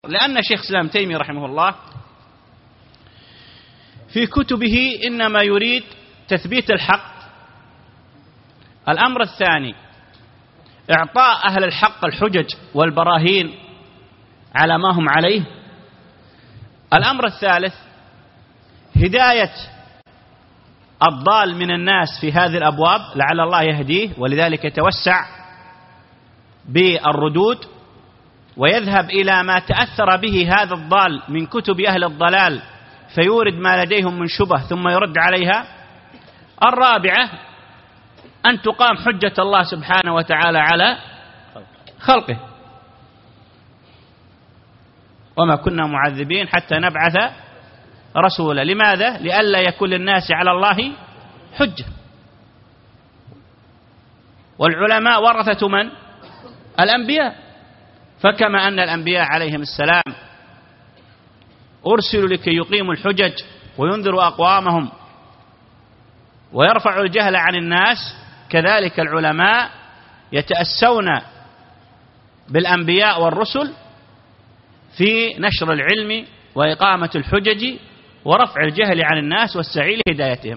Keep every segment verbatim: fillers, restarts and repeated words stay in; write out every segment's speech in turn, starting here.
لأن شيخ الإسلام تيمية رحمه الله في كتبه إنما يريد تثبيت الحق. الأمر الثاني إعطاء أهل الحق الحجج والبراهين على ما هم عليه. الأمر الثالث هداية الضال من الناس في هذه الأبواب لعل الله يهديه، ولذلك يتوسع بالردود ويذهب إلى ما تأثر به هذا الضال من كتب أهل الضلال فيورد ما لديهم من شبه ثم يرد عليها. الرابعة أن تقام حجة الله سبحانه وتعالى على خلقه، وما كنا معذبين حتى نبعث رسولا. لماذا؟ لئلا يكون للناس على الله حجة. والعلماء ورثة من؟ الأنبياء. فكما أن الأنبياء عليهم السلام أرسلوا لكي يقيموا الحجج وينذروا أقوامهم ويرفعوا الجهل عن الناس، كذلك العلماء يتأسون بالأنبياء والرسل في نشر العلم وإقامة الحجج ورفع الجهل عن الناس والسعي لهدايتهم.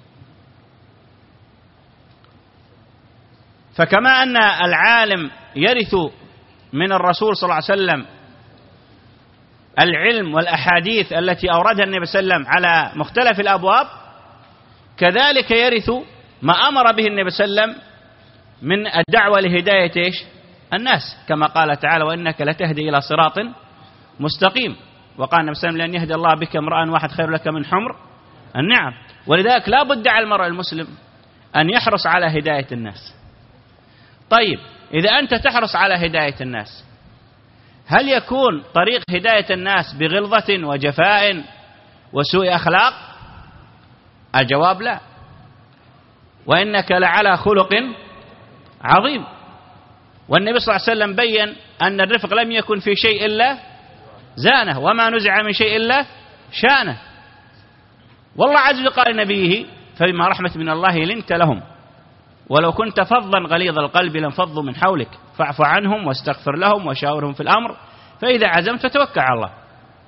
فكما أن العالم يرث من الرسول صلى الله عليه وسلم العلم والأحاديث التي أوردها النبي صلى الله عليه وسلم على مختلف الأبواب، كذلك يرث ما أمر به النبي صلى الله عليه وسلم من الدعوة لهداية إيش؟ الناس، كما قال تعالى: وإنك لتهدي إلى صراط مستقيم. وقال النبي صلى الله عليه وسلم: لأن يهدي الله بك امرأ واحد خير لك من حمر النعم. ولذلك لا بد على المرء المسلم أن يحرص على هداية الناس. طيب، إذا أنت تحرص على هداية الناس، هل يكون طريق هداية الناس بغلظة وجفاء وسوء أخلاق؟ الجواب لا. وإنك لعلى خلق عظيم. والنبي صلى الله عليه وسلم بين أن الرفق لم يكن في شيء إلا زانه، وما نزع من شيء إلا شانه. والله عز وجل قال لنبيه: فبما رحمة من الله لنت لهم ولو كنت فظا غليظ القلب لانفضوا من حولك فاعف عنهم واستغفر لهم وشاورهم في الأمر فإذا عزمت فتوكل على الله.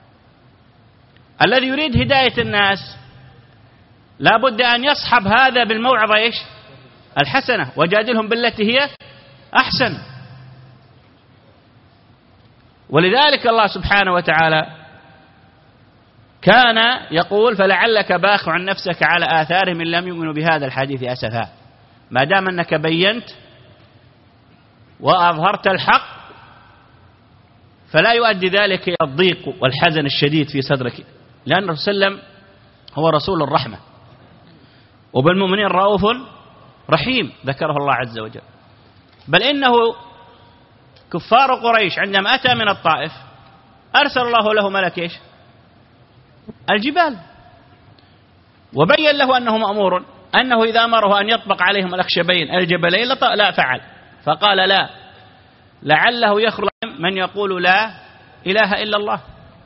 الذي يريد هداية الناس لا بد أن يصحب هذا بالموعظة إيش؟ الحسنة، وجادلهم بالتي هي أحسن. ولذلك الله سبحانه وتعالى كان يقول: فلعلك باخع نفسك على آثارهم إن لم يؤمنوا بهذا الحديث أسفا. ما دام أنك بينت وأظهرت الحق فلا يؤدي ذلك إلى الضيق والحزن الشديد في صدرك، لأن الرسول صلى الله عليه وسلم هو رسول الرحمة وبالمؤمنين رؤوف رحيم، ذكره الله عز وجل. بل إنه كفار قريش عندما أتى من الطائف أرسل الله له ملك إيش؟ الجبال، وبين له أنه مأمور أنه إذا أمره أن يطبق عليهم الأخشبين الجبلين لا فعل، فقال: لا، لعله يخرج من يقول لا إله إلا الله.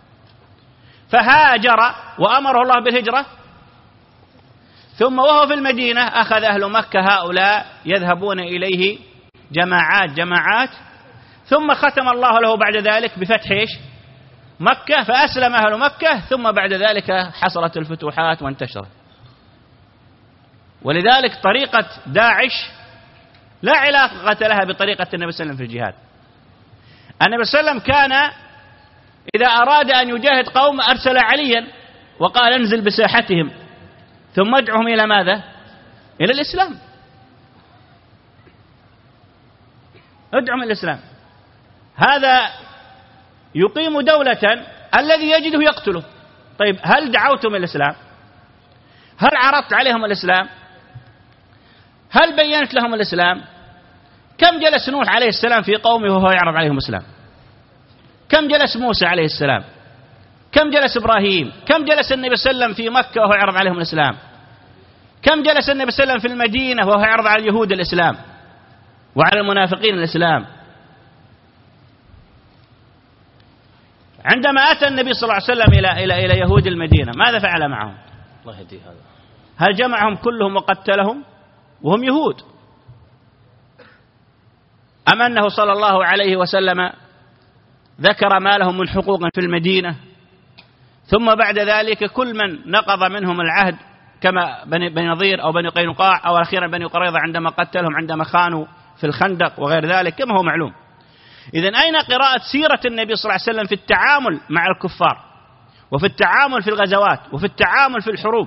فهاجر وأمره الله بالهجرة، ثم وهو في المدينة أخذ أهل مكة هؤلاء يذهبون إليه جماعات جماعات، ثم ختم الله له بعد ذلك بفتح إيش؟ مكة، فأسلم أهل مكة، ثم بعد ذلك حصلت الفتوحات وانتشرت. ولذلك طريقة داعش لا علاقة لها بطريقة النبي صلى الله عليه وسلم في الجهاد. النبي صلى الله عليه وسلم كان إذا أراد أن يجاهد قوم أرسل عليا وقال: انزل بساحتهم ثم ادعهم إلى ماذا؟ إلى الإسلام. ادعهم إلى الإسلام. هذا يقيم دولة الذي يجده يقتله. طيب، هل دعوتم إلى الإسلام؟ هل عرضت عليهم الإسلام؟ هل بينت لهم الإسلام؟ كم جلس نوح عليه السلام في قومه وهو يعرض عليهم الإسلام؟ كم جلس موسى عليه السلام؟ كم جلس إبراهيم؟ كم جلس النبي صلى الله عليه وسلم في مكة وهو يعرض عليهم الإسلام؟ كم جلس النبي صلى الله عليه وسلم في المدينة وهو يعرض على اليهود الإسلام وعلى المنافقين الإسلام؟ عندما أتى النبي صلى الله عليه وسلم إلى إلى إلى يهود المدينة ماذا فعل معهم؟ الله يهدي هذا. هل جمعهم كلهم وقتلهم وهم يهود؟ أم أنه صلى الله عليه وسلم ذكر ما لهم من حقوق في المدينة، ثم بعد ذلك كل من نقض منهم العهد كما بني نضير أو بني قينقاع أو أخيرا بني قريظة عندما قتلهم عندما خانوا في الخندق وغير ذلك كما هو معلوم. إذن أين قراءة سيرة النبي صلى الله عليه وسلم في التعامل مع الكفار وفي التعامل في الغزوات وفي التعامل في الحروب؟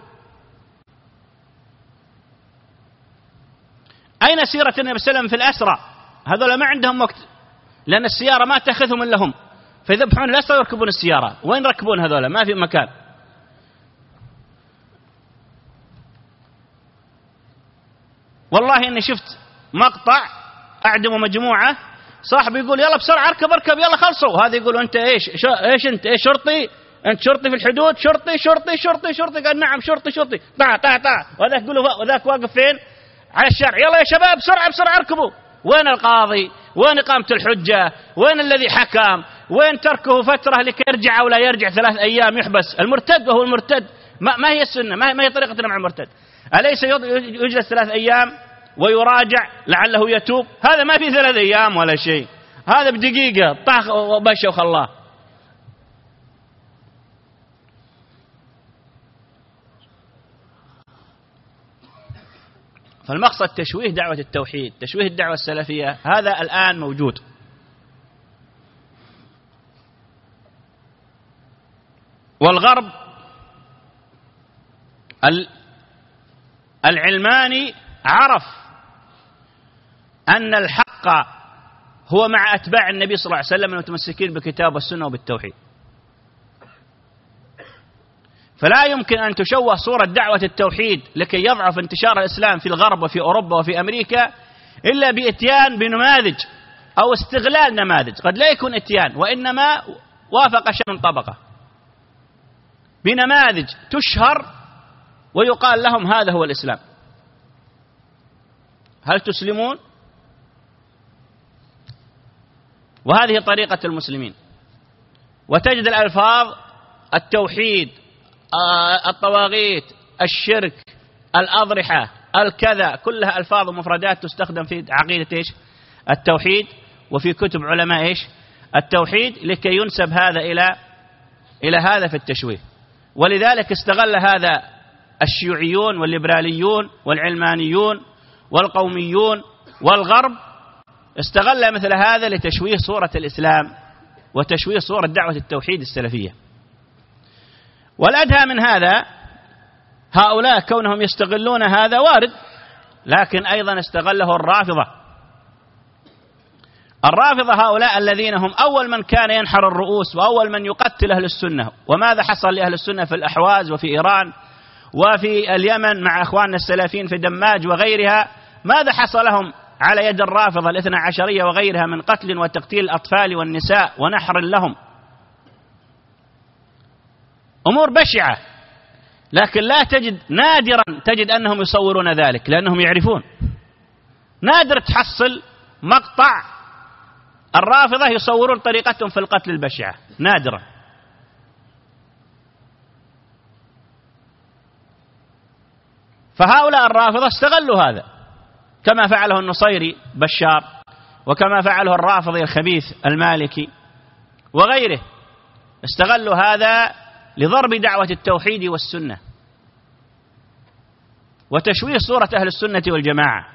أين سيرة النبي صلى الله عليه وسلم في الأسرى؟ هذول ما عندهم وقت، لأن السيارة ما تأخذهم إلا هم، فيذبحون الأسرى ويركبون السيارة. وين ركبون هذول؟ ما في مكان. والله إني شفت مقطع أعدموا مجموعة، صاحب يقول يلا بسرعة اركب اركب يلا خلصوا، هذا يقول أنت إيش إيش أنت إيش شرطي؟ أنت شرطي في الحدود؟ شرطي شرطي شرطي شرطي قال نعم شرطي شرطي طع طع طع. وذاك يقول وذاك واقف فين؟ على الشارع، يلا يا شباب بسرعة بسرعة اركبوا. وين القاضي؟ وين إقامة الحجة؟ وين الذي حكم؟ وين تركه فترة لكي يرجع أو لا يرجع ثلاث أيام يحبس؟ المرتد وهو المرتد ما, ما هي السنة، ما هي طريقتنا مع المرتد؟ أليس يجلس ثلاث أيام ويراجع لعله يتوب؟ هذا ما في ثلاث أيام ولا شيء، هذا بدقيقة طاخ وبش وخلاه. فالمقصد تشويه دعوة التوحيد، تشويه الدعوة السلفية، هذا الآن موجود. والغرب العلماني عرف أن الحق هو مع أتباع النبي صلى الله عليه وسلم المتمسكين بالكتاب والسنة وبالتوحيد، فلا يمكن أن تشوه صورة دعوة التوحيد لكي يضعف انتشار الإسلام في الغرب وفي أوروبا وفي أمريكا إلا بإتيان بنماذج أو استغلال نماذج، قد لا يكون إتيان وإنما وافق شيء من طبقة، بنماذج تشهر ويقال لهم هذا هو الإسلام. هل تسلمون؟ وهذه طريقة المسلمين. وتجد الألفاظ التوحيد، الطواغيت، الشرك، الأضرحة، الكذا، كلها ألفاظ ومفردات تستخدم في عقيدة إيش؟ التوحيد، وفي كتب علماء إيش؟ التوحيد، لكي ينسب هذا إلى إلى هذا في التشويه. ولذلك استغل هذا الشيوعيون والليبراليون والعلمانيون والقوميون والغرب، استغل مثل هذا لتشويه صورة الإسلام وتشويه صورة دعوة التوحيد السلفية. والأدهى من هذا هؤلاء كونهم يستغلون هذا وارد، لكن أيضا استغله الرافضة. الرافضة هؤلاء الذين هم أول من كان ينحر الرؤوس وأول من يقتل أهل السنة. وماذا حصل لأهل السنة في الأحواز وفي إيران وفي اليمن مع أخواننا السلفيين في دماج وغيرها؟ ماذا حصل لهم على يد الرافضة الاثنى عشرية وغيرها من قتل وتقتيل الأطفال والنساء ونحر لهم؟ أمور بشعة، لكن لا تجد، نادرا تجد أنهم يصورون ذلك لأنهم يعرفون. نادر تحصل مقطع الرافضة يصورون طريقتهم في القتل البشعة، نادرا. فهؤلاء الرافضة استغلوا هذا كما فعله النصيري بشار، وكما فعله الرافضي الخبيث المالكي وغيره، استغلوا هذا لضرب دعوة التوحيد والسنة وتشويه صورة أهل السنة والجماعة،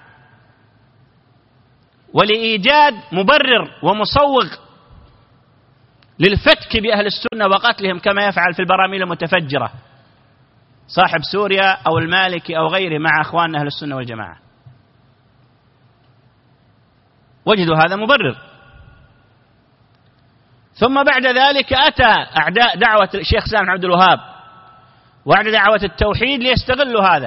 ولإيجاد مبرر ومصوغ للفتك بأهل السنة وقتلهم كما يفعل في البراميل المتفجرة صاحب سوريا أو المالكي أو غيره مع أخواننا أهل السنة والجماعة. وجدوا هذا مبرر. ثم بعد ذلك أتى أعداء دعوة الشيخ سامح عبد الوهاب وأعداء دعوة التوحيد ليستغلوا هذا،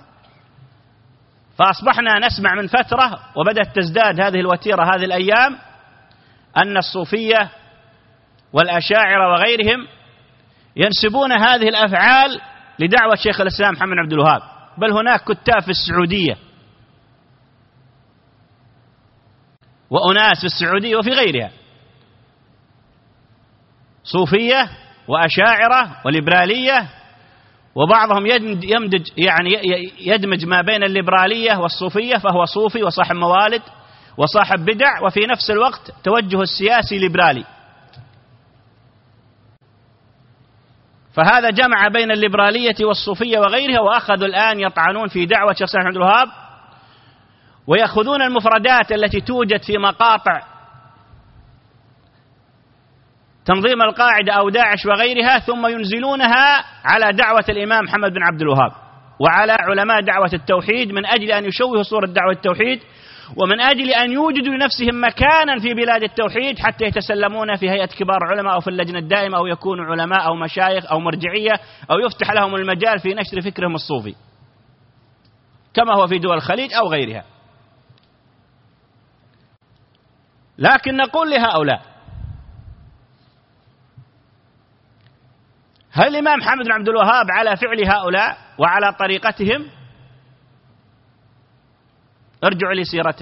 فأصبحنا نسمع من فترة وبدأت تزداد هذه الوتيرة هذه الأيام أن الصوفية والأشاعرة وغيرهم ينسبون هذه الأفعال لدعوة شيخ الإسلام محمد عبد الوهاب، بل هناك كتاب في السعودية وأناس في السعودية وفي غيرها صوفية وأشاعرة وليبرالية، وبعضهم يمدج يعني يدمج ما بين الليبرالية والصوفية، فهو صوفي وصاحب موالد وصاحب بدع وفي نفس الوقت توجه السياسي ليبرالي، فهذا جمع بين الليبرالية والصوفية وغيرها، وأخذوا الآن يطعنون في دعوة شيخ سعد عبد الوهاب، ويأخذون المفردات التي توجد في مقاطع تنظيم القاعدة أو داعش وغيرها، ثم ينزلونها على دعوة الإمام محمد بن عبد الوهاب وعلى علماء دعوة التوحيد، من أجل أن يشوهوا صورة دعوة التوحيد، ومن أجل أن يوجدوا لنفسهم مكانا في بلاد التوحيد حتى يتسلمون في هيئة كبار علماء أو في اللجنة الدائمة، أو يكونوا علماء أو مشايخ أو مرجعية، أو يفتح لهم المجال في نشر فكرهم الصوفي كما هو في دول الخليج أو غيرها. لكن نقول لهؤلاء: هل الإمام محمد بن عبد الوهاب على فعل هؤلاء وعلى طريقتهم؟ ارجعوا لسيرته،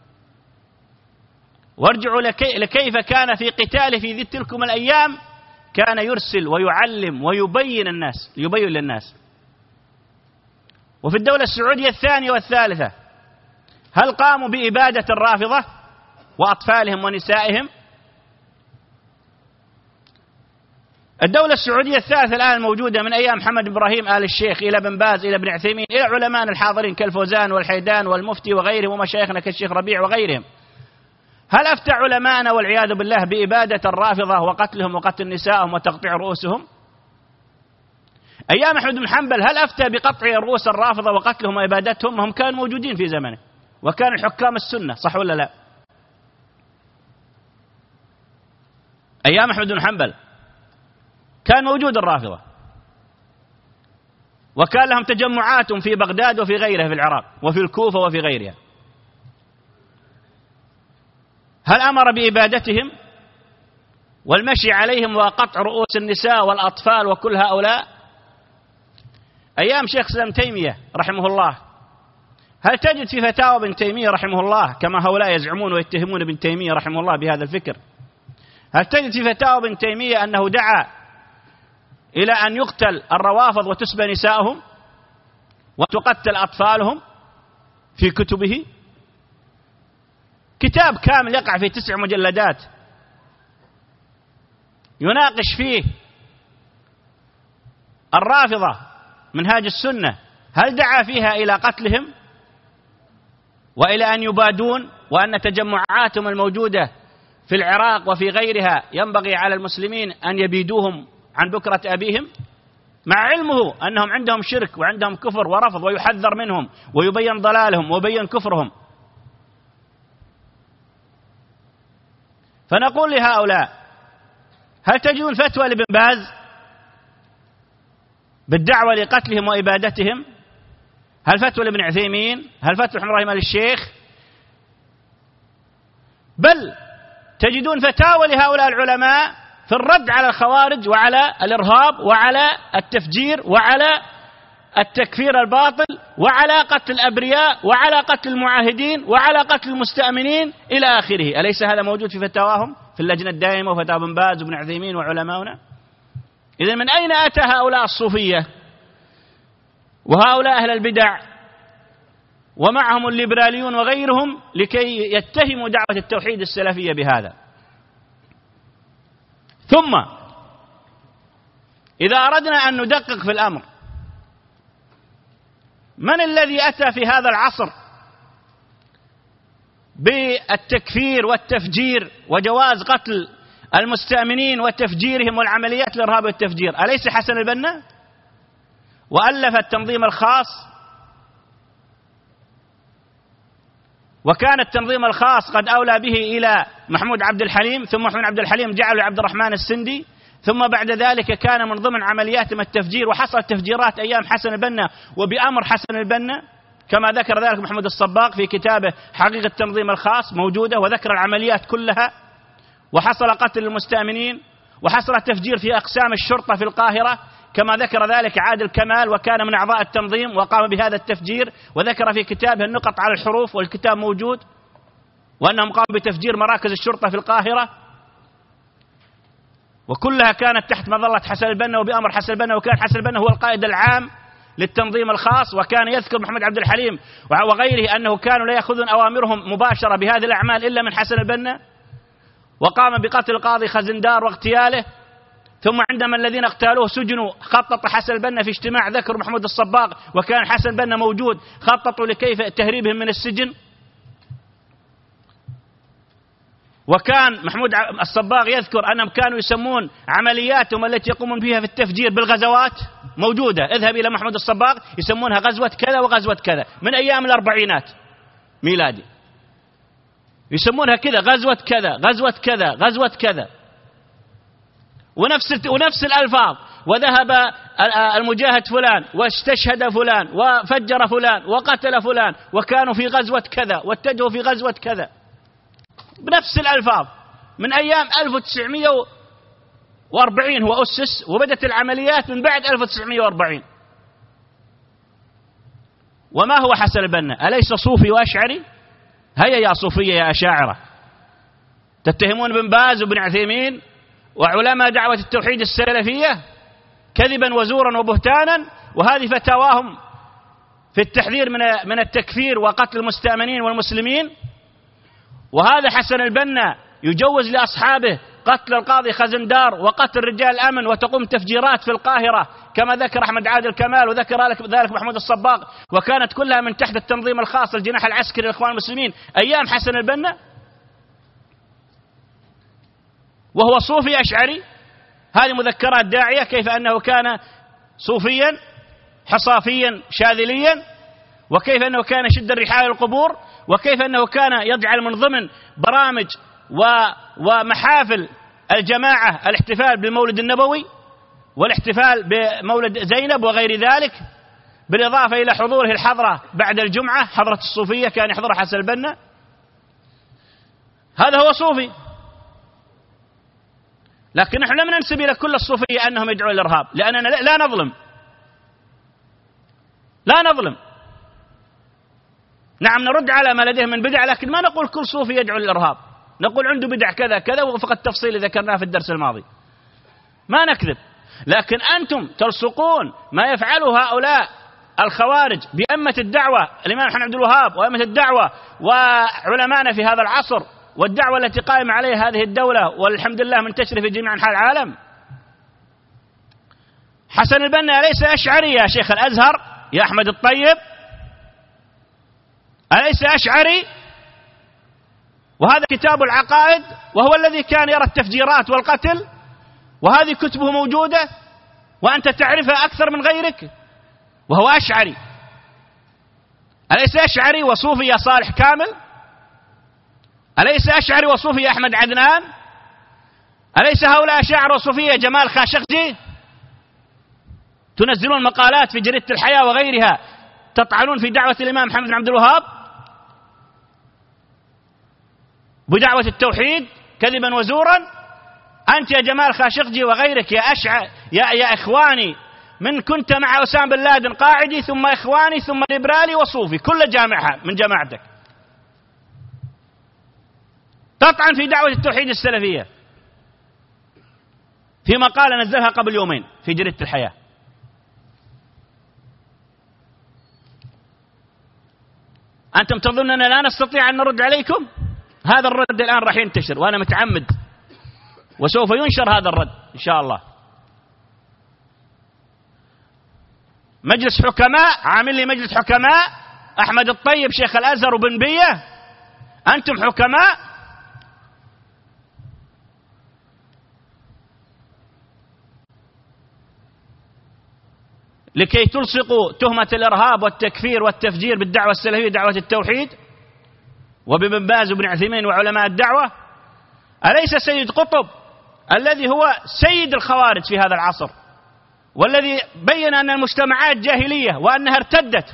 وارجعوا لكي لكيف كان في قتاله في تلكم الأيام، كان يرسل ويعلم ويبين الناس يبين للناس. وفي الدولة السعودية الثانية والثالثة هل قاموا بإبادة الرافضة وأطفالهم ونسائهم؟ الدولة السعودية الثالثة الآن موجودة من أيام محمد بن إبراهيم آل الشيخ إلى بن باز إلى ابن عثيمين إلى علماء الحاضرين كالفوزان والحيدان والمفتي وغيرهم ومشايخنا كالشيخ ربيع وغيرهم. هل أفتى علماءنا والعياذ بالله بإبادة الرافضة وقتلهم وقتل نسائهم وتقطيع رؤوسهم؟ أيام أحمد بن حنبل هل أفتى بقطع رؤوس الرافضة وقتلهم وإبادتهم؟ هم كانوا موجودين في زمنه، وكان الحكام السنة، صح ولا لا؟ أيام أحمد بن حنبل كان موجود الرافضة، وكان لهم تجمعات في بغداد وفي غيرها في العراق وفي الكوفة وفي غيرها. هل أمر بإبادتهم والمشي عليهم وقطع رؤوس النساء والأطفال وكل هؤلاء؟ أيام شيخ الإسلام تيمية رحمه الله هل تجد في فتاوى ابن تيمية رحمه الله، كما هؤلاء يزعمون ويتهمون ابن تيمية رحمه الله بهذا الفكر، هل تجد في فتاوى ابن تيمية أنه دعا إلى أن يقتل الروافض وتسبى نسائهم وتقتل أطفالهم في كتبه؟ كتاب كامل يقع في تسع مجلدات يناقش فيه الرافضة منهاج السنة، هل دعا فيها إلى قتلهم وإلى أن يبادون، وأن تجمعاتهم الموجودة في العراق وفي غيرها ينبغي على المسلمين أن يبيدوهم عن بكرة أبيهم، مع علمه أنهم عندهم شرك وعندهم كفر ورفض، ويحذر منهم ويبين ضلالهم ويبين كفرهم؟ فنقول لهؤلاء: هل تجدون فتوى لابن باز بالدعوة لقتلهم وإبادتهم؟ هل فتوى لابن عثيمين؟ هل فتوى محمد إبراهيم آل الشيخ؟ بل تجدون فتاوى لهؤلاء العلماء في الرد على الخوارج وعلى الإرهاب وعلى التفجير وعلى التكفير الباطل وعلى قتل الأبرياء وعلى قتل المعاهدين وعلى قتل المستأمنين إلى آخره. أليس هذا موجود في فتاواهم في اللجنة الدائمة وفتاوى ابن باز وابن عثيمين وعلماؤنا؟ إذن من أين أتى هؤلاء الصوفية وهؤلاء أهل البدع ومعهم الليبراليون وغيرهم لكي يتهموا دعوة التوحيد السلفية بهذا؟ ثم إذا أردنا أن ندقق في الأمر، من الذي أتى في هذا العصر بالتكفير والتفجير وجواز قتل المستأمنين وتفجيرهم والعمليات الإرهاب والتفجير؟ أليس حسن البنا؟ وألف التنظيم الخاص، وكان التنظيم الخاص قد أولى به إلى محمود عبد الحليم، ثم محمود عبد الحليم جعله عبد الرحمن السندي، ثم بعد ذلك كان من ضمن عملياتهم التفجير، وحصل تفجيرات أيام حسن البنا وبأمر حسن البنا كما ذكر ذلك محمود الصباغ في كتابه حقيقة التنظيم الخاص موجودة، وذكر العمليات كلها، وحصل قتل المستأمنين، وحصل تفجير في أقسام الشرطة في القاهرة كما ذكر ذلك عادل كمال وكان من أعضاء التنظيم وقام بهذا التفجير، وذكر في كتابه النقط على الحروف والكتاب موجود، وأنهم قاموا بتفجير مراكز الشرطة في القاهرة، وكلها كانت تحت مظلة حسن البنا وبأمر حسن البنا، وكان حسن البنا هو القائد العام للتنظيم الخاص. وكان يذكر محمد عبد الحليم وغيره أنه كانوا لا يأخذون أوامرهم مباشرة بهذه الأعمال إلا من حسن البنا، وقام بقتل القاضي خزندار واغتياله، ثم عندما الذين اغتالوه سجنوا خطط حسن البنا في اجتماع ذكر محمود الصباغ وكان حسن البنا موجود، خططوا لكيف تهريبهم من السجن. وكان محمود الصباغ يذكر أنهم كانوا يسمون عملياتهم التي يقومون بها في التفجير بالغزوات موجودة، اذهب إلى محمود الصباغ يسمونها غزوة كذا وغزوة كذا من أيام الأربعينات ميلادي، يسمونها كذا غزوة كذا غزوة كذا غزوة كذا، ونفس ونفس الألفاظ، وذهب المجاهد فلان واستشهد فلان وفجر فلان وقتل فلان وكانوا في غزوة كذا واتجهوا في غزوة كذا بنفس الألفاظ من أيام ألف وتسعمائة وأربعين هو أسس، وبدت العمليات من بعد ألف وتسعمائة وأربعين. وما هو حسن البنا؟ أليس صوفي وأشعري؟ هيا يا صوفية يا أشاعرة، تتهمون ابن باز وابن عثيمين وعلماء دعوة التوحيد السلفية كذبا وزورا وبهتانا، وهذه فتاواهم في التحذير من من التكفير وقتل المستأمنين والمسلمين. وهذا حسن البنا يجوز لأصحابه قتل القاضي خزندار وقتل رجال الأمن وتقوم تفجيرات في القاهرة كما ذكر أحمد عادل كمال وذكر ذلك محمود الصباغ، وكانت كلها من تحت التنظيم الخاص الجناح العسكري للإخوان المسلمين أيام حسن البنا، وهو صوفي أشعري. هذه مذكرات داعية كيف أنه كان صوفيا حصافيا شاذليا، وكيف أنه كان يشد الرحال القبور، وكيف أنه كان يجعل من ضمن برامج ومحافل الجماعة الاحتفال بالمولد النبوي والاحتفال بمولد زينب وغير ذلك، بالإضافة إلى حضوره الحضرة بعد الجمعة، حضرة الصوفية كان يحضرها حسن البنا. هذا هو صوفي. لكن نحن لم ننسب إلى كل الصوفية أنهم يدعون الإرهاب، لأننا لا نظلم لا نظلم نعم نرد على ما لديه من بدع، لكن ما نقول كل صوفي يدعو للإرهاب، نقول عنده بدع كذا كذا وفق التفصيل ذكرناه في الدرس الماضي، ما نكذب. لكن أنتم تلصقون ما يفعله هؤلاء الخوارج بأمة الدعوة، الإمام محمد عبد الوهاب وأمة الدعوة وعلماءنا في هذا العصر والدعوة التي قائمة عليها هذه الدولة والحمد لله منتشرة في جميع أنحاء العالم. حسن البنا أليس أشعري يا شيخ الأزهر يا أحمد الطيب؟ أليس أشعري؟ وهذا كتاب العقائد، وهو الذي كان يرى التفجيرات والقتل، وهذه كتبه موجودة وأنت تعرفها أكثر من غيرك، وهو أشعري. أليس أشعري وصوفي يا صالح كامل؟ أليس أشعري وصوفي يا أحمد عدنان؟ أليس هؤلاء أشاعر وصوفية جمال خاشقجي؟ تنزلون مقالات في جريدة الحياة وغيرها تطعنون في دعوة الإمام محمد بن عبد الوهاب بدعوة التوحيد كذبا وزورا. أنت يا جمال خاشقجي وغيرك يا أشعر يا, يا إخواني، من كنت مع أسامة بن لادن قاعدي ثم إخواني ثم ليبرالي وصوفي كل جامعة من جماعتك، تطعن في دعوة التوحيد السلفية في مقالة نزلها قبل يومين في جريدة الحياة. أنتم تظنون أننا لا نستطيع أن نرد عليكم؟ هذا الرد الآن راح ينتشر وأنا متعمد، وسوف ينشر هذا الرد إن شاء الله. مجلس حكماء، عامل لي مجلس حكماء أحمد الطيب شيخ الأزهر وبن بية، أنتم حكماء؟ لكي تلصقوا تهمة الإرهاب والتكفير والتفجير بالدعوة السلفية دعوة التوحيد وبابن باز وابن عثيمين وعلماء الدعوة. أليس سيد قطب الذي هو سيد الخوارج في هذا العصر والذي بين أن المجتمعات جاهلية وأنها ارتدت،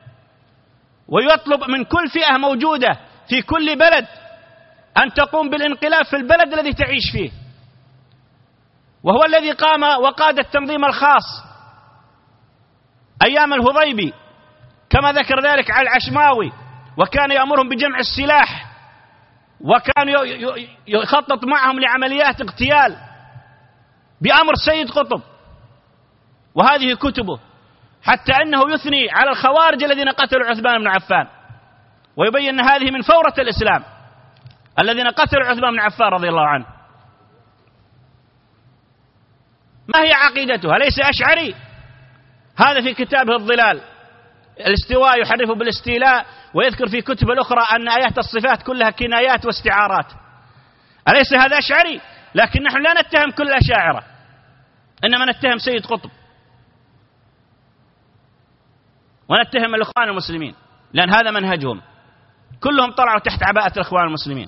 ويطلب من كل فئة موجودة في كل بلد أن تقوم بالانقلاب في البلد الذي تعيش فيه، وهو الذي قام وقاد التنظيم الخاص أيام الهضيبي كما ذكر ذلك على العشماوي، وكان يأمرهم بجمع السلاح وكان يخطط معهم لعمليات اغتيال بأمر سيد قطب، وهذه كتبه، حتى أنه يثني على الخوارج الذين قتلوا عثمان بن عفان ويبين أن هذه من فورة الإسلام الذين قتلوا عثمان بن عفان رضي الله عنه. ما هي عقيدته؟ ليس أشعري؟ هذا في كتابه الظلال الاستواء يحرف بالاستيلاء، ويذكر في كتب الأخرى أن آيات الصفات كلها كنايات واستعارات. أليس هذا أشعري؟ لكن نحن لا نتهم كل الأشاعرة، إنما نتهم سيد قطب ونتهم الإخوان المسلمين، لأن هذا منهجهم، كلهم طلعوا تحت عباءة الإخوان المسلمين.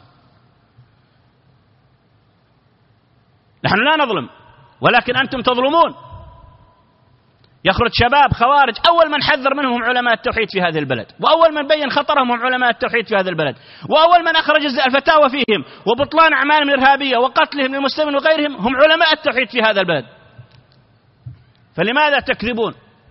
نحن لا نظلم، ولكن أنتم تظلمون. يخرج شباب خوارج، أول من حذر منهم هم علماء التوحيد في هذه البلد، وأول من بين خطرهم هم علماء التوحيد في هذا البلد، وأول من أخرج الفتاوى فيهم وبطلان أعمالهم الإرهابية وقتلهم للمسلمين وغيرهم هم علماء التوحيد في هذا البلد. فلماذا تكذبون؟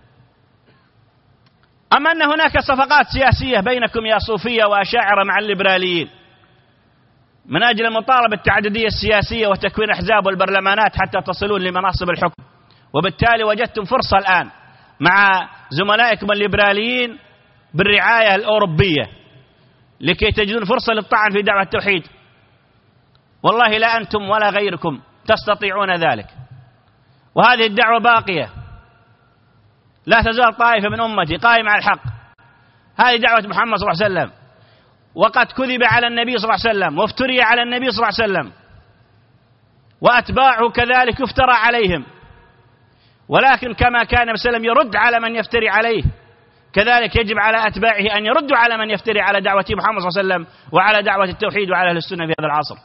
أما أن هناك صفقات سياسية بينكم يا صوفية وأشاعرة مع الليبراليين من أجل المطالبة التعددية السياسية وتكوين أحزاب والبرلمانات حتى تصلون لمناصب الحكم، وبالتالي وجدتم فرصة الآن مع زملائكم الليبراليين بالرعاية الأوروبية لكي تجدون فرصة للطعن في دعوة التوحيد. والله لا أنتم ولا غيركم تستطيعون ذلك، وهذه الدعوة باقية، لا تزال طائفة من أمتي قائمة على الحق. هذه دعوة محمد صلى الله عليه وسلم، وقد كذب على النبي صلى الله عليه وسلم وافتري على النبي صلى الله عليه وسلم، وأتباعه كذلك يفترى عليهم، ولكن كما كان النبي صلى الله عليه وسلم يرد على من يفتري عليه، كذلك يجب على أتباعه أن يردوا على من يفتري على دعوة محمد صلى الله عليه وسلم وعلى دعوة التوحيد وعلى أهل السنة في هذا العصر.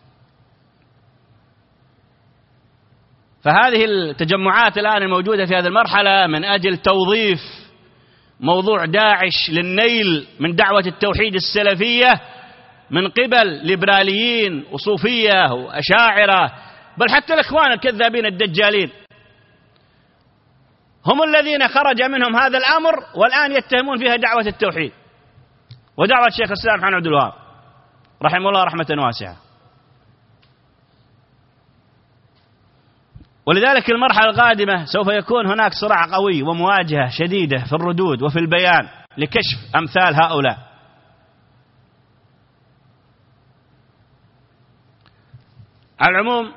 فهذه التجمعات الآن الموجودة في هذه المرحلة من أجل توظيف موضوع داعش للنيل من دعوة التوحيد السلفية من قبل ليبراليين وصوفية وأشاعرة، بل حتى الإخوان الكذابين الدجالين هم الذين خرج منهم هذا الأمر، والآن يتهمون فيها دعوة التوحيد ودعوة شيخ الإسلام محمد عبد الوهاب رحمه الله رحمة واسعة. ولذلك المرحلة القادمة سوف يكون هناك صراع قوي ومواجهة شديدة في الردود وفي البيان لكشف أمثال هؤلاء. على العموم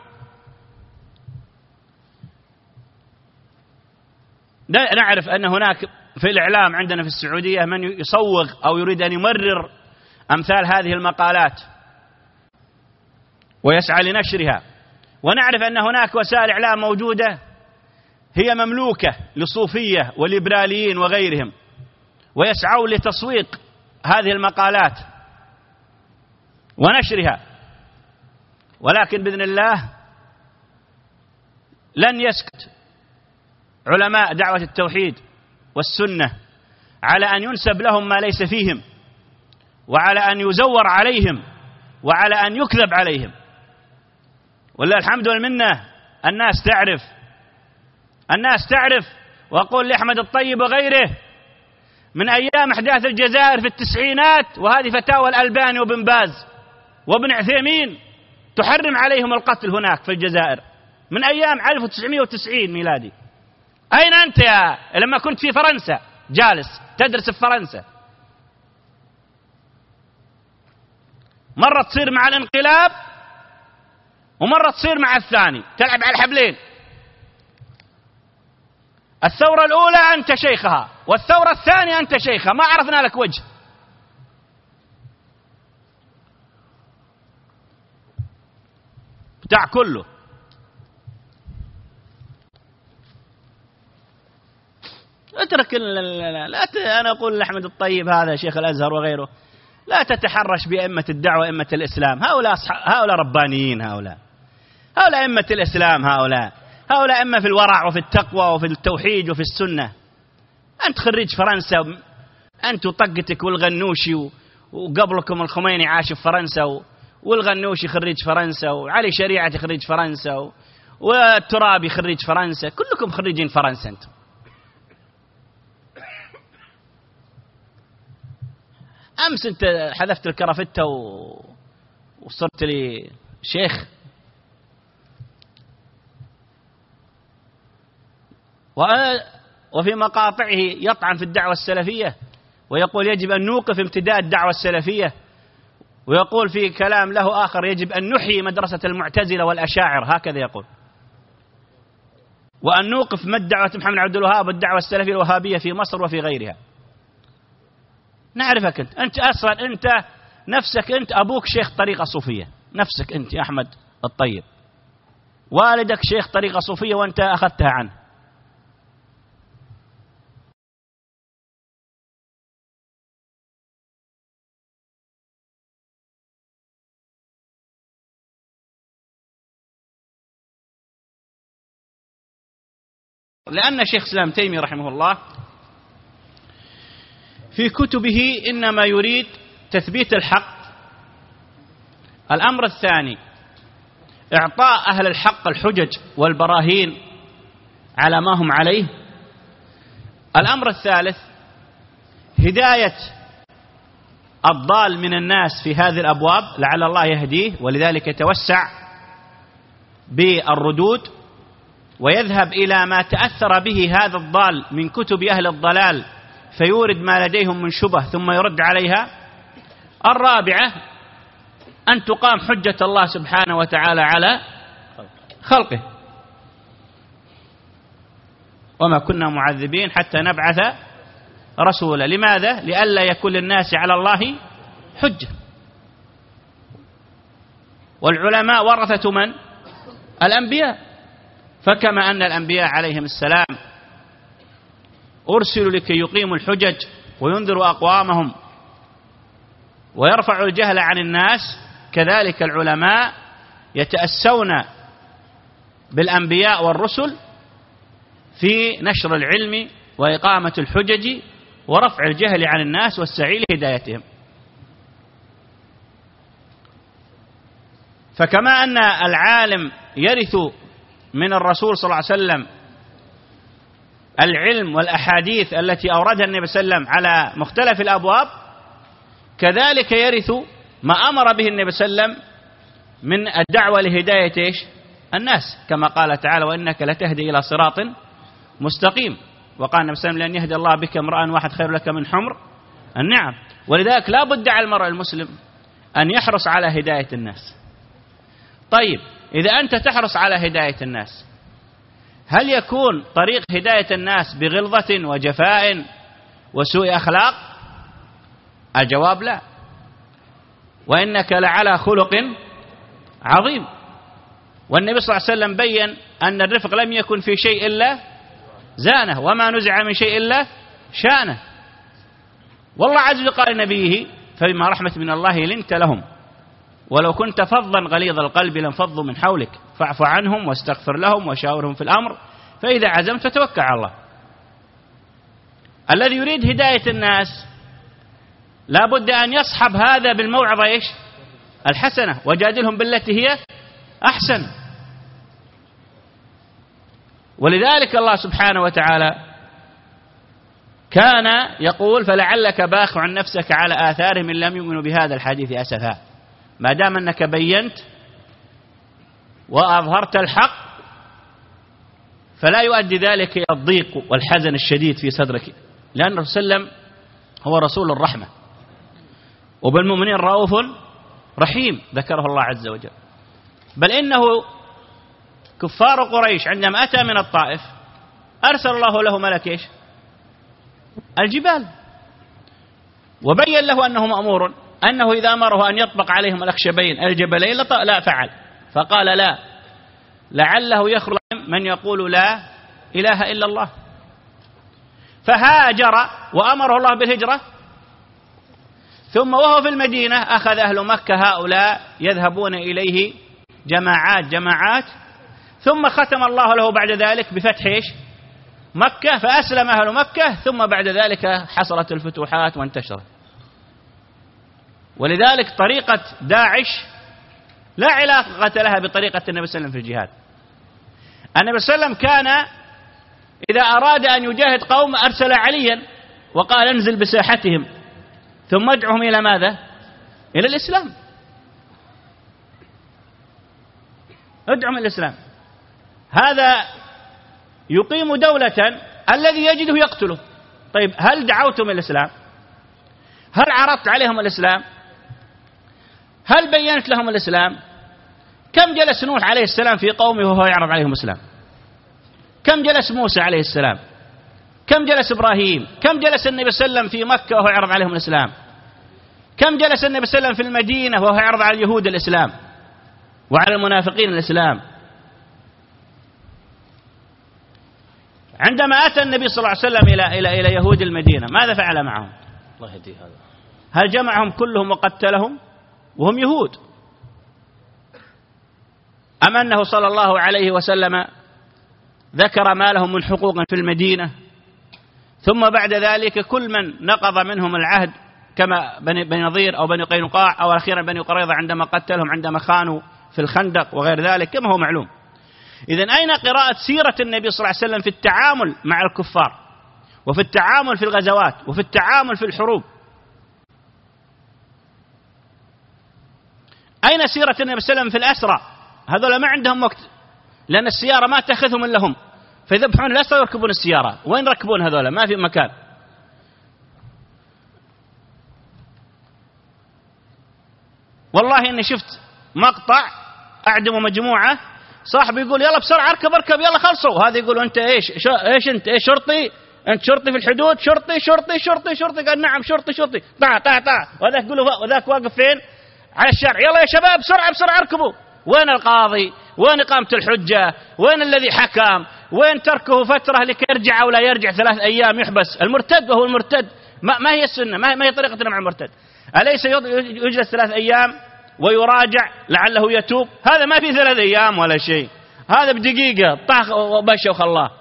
نعرف أن هناك في الإعلام عندنا في السعودية من يصوغ أو يريد أن يمرر أمثال هذه المقالات ويسعى لنشرها، ونعرف أن هناك وسائل إعلام موجودة هي مملوكة لصوفية وليبراليين وغيرهم، ويسعوا لتسويق هذه المقالات ونشرها، ولكن بإذن الله لن يسكت علماء دعوة التوحيد والسنة على أن ينسب لهم ما ليس فيهم، وعلى أن يزور عليهم، وعلى أن يكذب عليهم. والله الحمد والمنة الناس تعرف الناس تعرف وأقول لأحمد الطيب وغيره من أيام أحداث الجزائر في التسعينات، وهذه فتاوى الألباني وابن باز وابن عثيمين تحرم عليهم القتل هناك في الجزائر من أيام ألف وتسعمائة وتسعين ميلادي. أين أنت يا لما كنت في فرنسا جالس تدرس في فرنسا؟ مرة تصير مع الانقلاب ومرة تصير مع الثاني، تلعب على الحبلين. الثورة الأولى أنت شيخها، والثورة الثانية أنت شيخها، ما عرفنا لك وجه. بتاع كله. اترك لا, لا ت... أنا أقول لأحمد الطيب هذا شيخ الأزهر وغيره لا تتحرش بأئمة الدعوة أئمة الإسلام، هؤلاء هؤلاء ربانيين، هؤلاء هؤلاء أئمة الإسلام، هؤلاء هؤلاء أئمة في الورع وفي التقوى وفي التوحيد وفي السنة. أنت خريج فرنسا، أنت وطقتك والغنوشي، وقبلكم الخميني عاش في فرنسا، والغنوشي خريج فرنسا، وعلي شريعتي خريج فرنسا، والترابي خريج فرنسا، كلكم خريجين فرنسا. أنتم أمس أنت حذفت الكرافتة وصرت لي شيخ، وفي مقاطعه يطعن في الدعوة السلفية ويقول يجب أن نوقف امتداد الدعوة السلفية، ويقول في كلام له آخر يجب أن نحيي مدرسة المعتزلة والأشاعر، هكذا يقول. وأن نوقف مد دعوة محمد عبد الوهاب والدعوة السلفية الوهابية في مصر وفي غيرها. نعرفك أنت أنت أصلا أنت نفسك أنت أبوك شيخ طريقة صوفية، نفسك أنت يا أحمد الطيب والدك شيخ طريقة صوفية وأنت أخذتها عنه. لأن شيخ الإسلام تيمية رحمه الله في كتبه إنما يريد تثبيت الحق. الأمر الثاني إعطاء أهل الحق الحجج والبراهين على ما هم عليه. الأمر الثالث هداية الضال من الناس في هذه الأبواب لعل الله يهديه، ولذلك يتوسع بالردود ويذهب إلى ما تأثر به هذا الضال من كتب أهل الضلال فيورد ما لديهم من شبه ثم يرد عليها. الرابعة أن تقام حجة الله سبحانه وتعالى على خلقه، وما كنا معذبين حتى نبعث رسولا. لماذا؟ لئلا يكون للناس على الله حجة. والعلماء ورثة من؟ الأنبياء. فكما أن الأنبياء عليهم السلام أرسلوا لكي يقيموا الحجج وينذروا أقوامهم ويرفعوا الجهل عن الناس، كذلك العلماء يتأسون بالأنبياء والرسل في نشر العلم وإقامة الحجج ورفع الجهل عن الناس والسعي لهدايتهم. فكما أن العالم يرث من الرسول صلى الله عليه وسلم العلم والأحاديث التي أوردها النبي صلى الله عليه وسلم على مختلف الأبواب، كذلك يرث ما أمر به النبي صلى الله عليه وسلم من الدعوة لهداية إيش؟ الناس، كما قال تعالى وإنك لتهدي إلى صراط مستقيم. وقال النبي صلى الله عليه وسلم لأن يهدي الله بك امرأ واحد خير لك من حمر النعم. ولذلك لا بد على المرء المسلم أن يحرص على هداية الناس. طيب إذا أنت تحرص على هداية الناس، هل يكون طريق هداية الناس بغلظة وجفاء وسوء أخلاق؟ الجواب لا، وإنك لعلى خلق عظيم. والنبي صلى الله عليه وسلم بين أن الرفق لم يكن في شيء إلا زانه، وما نزع من شيء إلا شانه. والله عز وجل قال لنبيه فبما رحمة من الله لنت لهم ولو كنت فظا غليظ القلب لانفضوا من حولك فاعف عنهم واستغفر لهم وشاورهم في الأمر فإذا عزمت فتوكل على الله. الذي يريد هداية الناس لا بد أن يصحب هذا بالموعظة إيش؟ الحسنة، وجادلهم بالتي هي أحسن. ولذلك الله سبحانه وتعالى كان يقول فلعلك باخع نفسك على آثارهم إن لم يؤمنوا بهذا الحديث أسفا. ما دام أنك بينت وأظهرت الحق فلا يؤدي ذلك إلى الضيق والحزن الشديد في صدرك، لأن الرسول صلى الله عليه وسلم هو رسول الرحمة وبالمؤمنين رؤوف رحيم ذكره الله عز وجل. بل إنه كفار قريش عندما أتى من الطائف أرسل الله له ملك إيش؟ الجبال، وبين له أنه مأمور أنه إذا أمره أن يطبق عليهم الأخشبين الجبلين لا فعل، فقال لا لعله يخرج من يقول لا إله إلا الله، فهاجر وأمره الله بالهجرة. ثم وهو في المدينة أخذ أهل مكة هؤلاء يذهبون إليه جماعات جماعات، ثم ختم الله له بعد ذلك بفتح إيش؟ مكة، فأسلم أهل مكة، ثم بعد ذلك حصلت الفتوحات وانتشرت. ولذلك طريقة داعش لا علاقة لها بطريقة النبي صلى الله عليه وسلم في الجهاد. النبي صلى الله عليه وسلم كان إذا أراد أن يجاهد قوم أرسل عليا وقال انزل بساحتهم ثم ادعهم إلى ماذا؟ إلى الإسلام، ادعهم إلى الإسلام. هذا يقيم دولة الذي يجده يقتله. طيب هل دعوتم إلى الإسلام؟ هل عرضت عليهم الإسلام؟ هل بينت لهم الإسلام؟ كم جلس نوح عليه السلام في قومه وهو يعرض عليهم الإسلام؟ كم جلس موسى عليه السلام؟ كم جلس إبراهيم؟ كم جلس النبي صلى الله عليه وسلم في مكة وهو يعرض عليهم الإسلام؟ كم جلس النبي صلى الله عليه وسلم في المدينة وهو يعرض على اليهود الإسلام وعلى المنافقين الإسلام؟ عندما أتى النبي صلى الله عليه وسلم إلى إلى إلى يهود المدينة ماذا فعل معهم؟ الله يهدي هذا. هل جمعهم كلهم وقتلهم وهم يهود؟ أم أنه صلى الله عليه وسلم ذكر ما لهم من حقوق في المدينة، ثم بعد ذلك كل من نقض منهم العهد كما بني, بني نضير أو بني قينقاع أو أخيرا بني قريظة عندما قتلهم عندما خانوا في الخندق وغير ذلك كما هو معلوم. إذن أين قراءة سيرة النبي صلى الله عليه وسلم في التعامل مع الكفار وفي التعامل في الغزوات وفي التعامل في الحروب؟ أين سيرة النبي صلى الله عليه وسلم في الأسرى؟ هذول ما عندهم وقت، لأن السيارة ما تأخذهم إلا هم، فيذبحون الأسرى ويركبون السيارة. وين ركبون هذول؟ ما في مكان. والله إني شفت مقطع أعدموا مجموعة، صاحب يقول يلا بسرعة اركب اركب يلا خلصوا، هذا يقول أنت إيش إيش أنت إيش شرطي؟ أنت شرطي في الحدود؟ شرطي شرطي شرطي شرطي قال نعم شرطي شرطي طع طع طع. وذاك يقول وذاك واقف فين؟ على الشارع، يلا يا شباب بسرعة بسرعة اركبوا. وين القاضي؟ وين إقامة الحجة؟ وين الذي حكم؟ وين تركه فترة لكي يرجع أو لا يرجع ثلاث أيام يحبس؟ المرتد وهو المرتد ما, ما هي السنة؟ ما هي, ما هي طريقتنا مع المرتد؟ أليس يجلس ثلاث أيام ويراجع لعله يتوب؟ هذا ما في ثلاث أيام ولا شيء، هذا بدقيقة طاخ وبش وخلاه.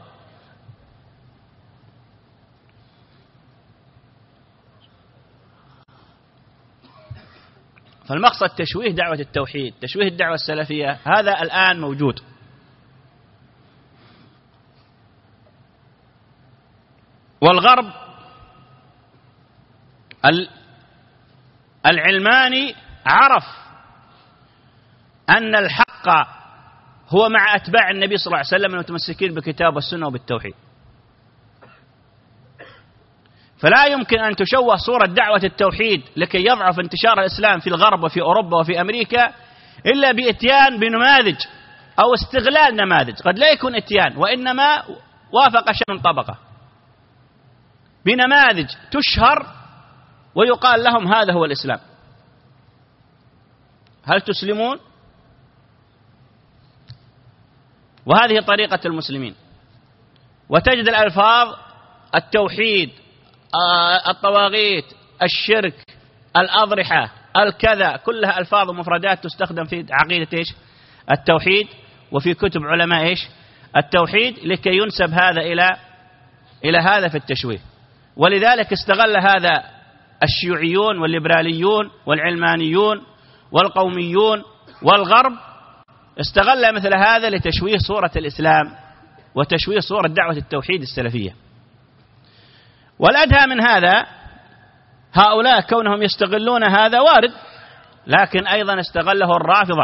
فالمقصد تشويه دعوة التوحيد، تشويه الدعوة السلفية، هذا الآن موجود. والغرب العلماني عرف أن الحق هو مع أتباع النبي صلى الله عليه وسلم المتمسكين بالكتاب والسنة وبالتوحيد. فلا يمكن أن تشوه صورة دعوة التوحيد لكي يضعف انتشار الإسلام في الغرب وفي أوروبا وفي أمريكا إلا بإتيان بنماذج أو استغلال نماذج، قد لا يكون إتيان وإنما وافق شأن طبقة، بنماذج تشهر ويقال لهم هذا هو الإسلام. هل تسلمون؟ وهذه طريقة المسلمين. وتجد الألفاظ التوحيد، الطواغيت، الشرك، الأضرحة، الكذا، كلها ألفاظ ومفردات تستخدم في عقيدة إيش؟ التوحيد وفي كتب علماء إيش؟ التوحيد، لكي ينسب هذا إلى إلى هذا في التشويه. ولذلك استغل هذا الشيوعيون والليبراليون والعلمانيون والقوميون والغرب، استغل مثل هذا لتشويه صورة الإسلام وتشويه صورة دعوة التوحيد السلفية. والأدهى من هذا هؤلاء كونهم يستغلون هذا وارد، لكن أيضا استغله الرافضة.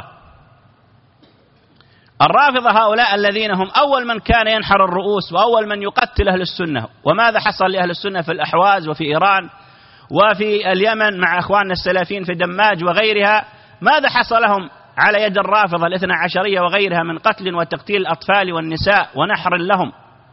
الرافضة هؤلاء الذين هم أول من كان ينحر الرؤوس وأول من يقتل أهل السنة. وماذا حصل لأهل السنة في الأحواز وفي إيران وفي اليمن مع أخواننا السلفيين في دماج وغيرها؟ ماذا حصل لهم على يد الرافضة الاثنى عشرية وغيرها من قتل وتقتيل الأطفال والنساء ونحر لهم؟